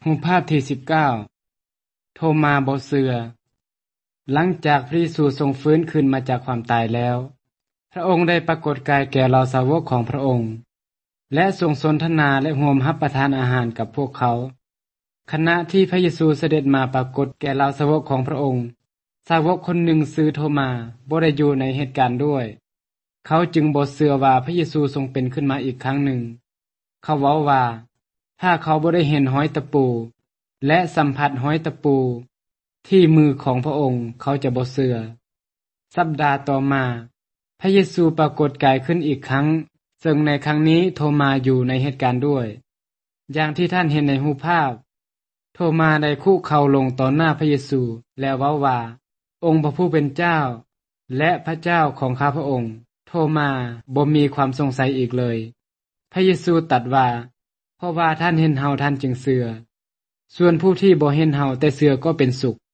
รูปภาพที่19โทมาบ่เชื่อหลังจากพระเยซูทรงฟื้นขึ้นมาจากความตายแล้วพระองค์ได้ปรากฏกายแก่เหล่าสาวกของพระองค์และทรงสนทนาและร่วมรับประทานอาหารกับพวกเขาขณะที่พระเยซูเสด็จมาปรากฏแก่เหล่าสาวกของพระองค์สาวกคนหนึ่งชื่อโทมาบ่ได้อยู่ในเหตุการณ์ด้วยเขาจึงบ่เชื่อว่าพระเยซูทรงเป็นขึ้นมาอีกครั้งหนึ่งเขาเว้าว่าถ้าเขาบ่ได้เห็นห้อยตะปูและสัมผัสห้อยตะปูที่มือของพระองค์เขาจะบ่เชื่อสัปดาห์ต่อมาพระเยซูปรากฏกายขึ้นอีกครั้งซึ่งในครั้งนี้โทมาอยู่ในเหตุการณ์ด้วยอย่างที่ท่านเห็นในรูปภาพโทมาได้คุกเข่าลงต่อหน้าพระเยซูแล้วเว้าว่าองค์พระผู้เป็นเจ้าและพระเจ้าของข้าพระองค์โทมาบ่มีความสงสัยอีกเลยพระเยซูตรัสว่าเพราะว่าท่านเห็นเฮาท่านจึงเชื่อส่วนผู้ที่บ่เห็นเฮาแต่เชื่อก็เป็นสุข